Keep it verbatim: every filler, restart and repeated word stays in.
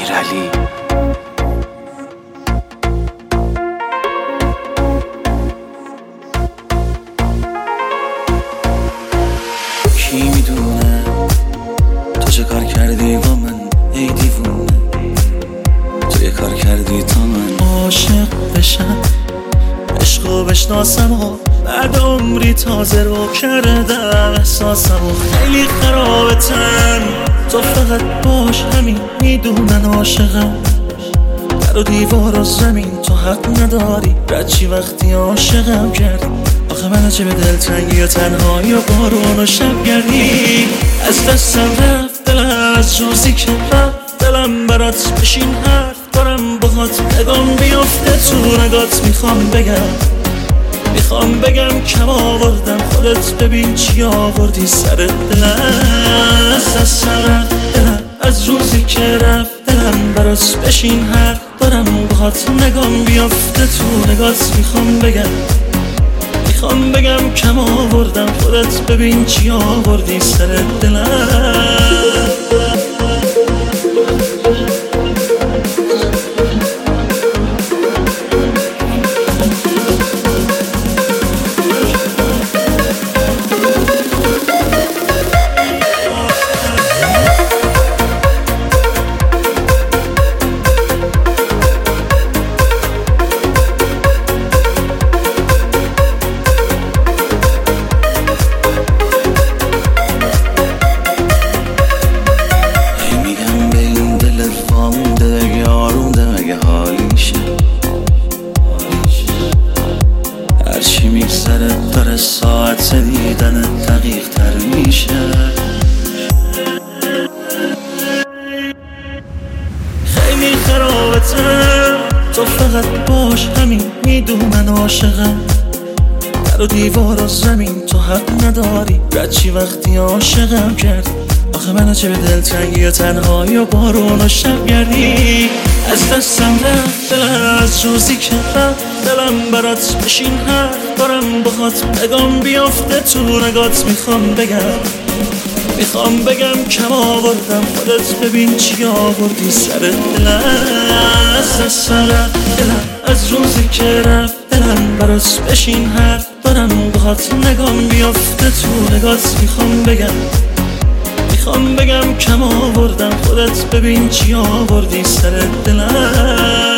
امیرعلی. کی میدونه تو چه کار کردی با من ای دیوونه، تو یه کار کردی تا من عاشق بشم، عشقو بشناسم و بعد عمری تازه رو کردم احساسم و خیلی خرابتم. تو فقط باش همین میدونن عاشقم، در و دیوار و زمین تو حق نداری رچی وقتی عاشقم کردی. آخه من چه به دلتنگی و تنهایی و بارون و شبگردی از دستم رفت دلم، از روزی که رفت دلم برات بشین حرف دارم باهات نگام بیفته تو نگات. میخوام بگم میخوام بگم کم آوردم، خودت ببین چی آوردی سر دلم. از دستم رفت دلم، از روزی که رفت دلم برات بشین حرف دارم باهات نگام بیفته تو نگات. میخوام بگم میخوام بگم کم آوردم، خودت ببین چی آوردی سر دلم. هرچی میگذره داره ساعت دیدن دقیق تر میشه. خیلی خرابتم، تو فقط باش همین میدونن عاشقم، در و دیوار و زمین تو حق نداری رچی وقتی عاشقم کردی. آخه منو چه به دلتنگی و تنهایی و بارون و شبگردی از دستم رفت دلم، از روزی که رفت دلم برات بشین حرف دارم باهات نگام بیفته تو نگات. میخوام بگم میخوام بگم کم آوردم، خودت ببین چی آوردی سر دلم. از دستم رفت دلم، از روزی که رفت دلم برات بشین حرف دارم باهات نگام بیفته تو نگات. میخوام بگم میخوام بگم کم آوردم، خودت ببین چی آوردی سر دلم.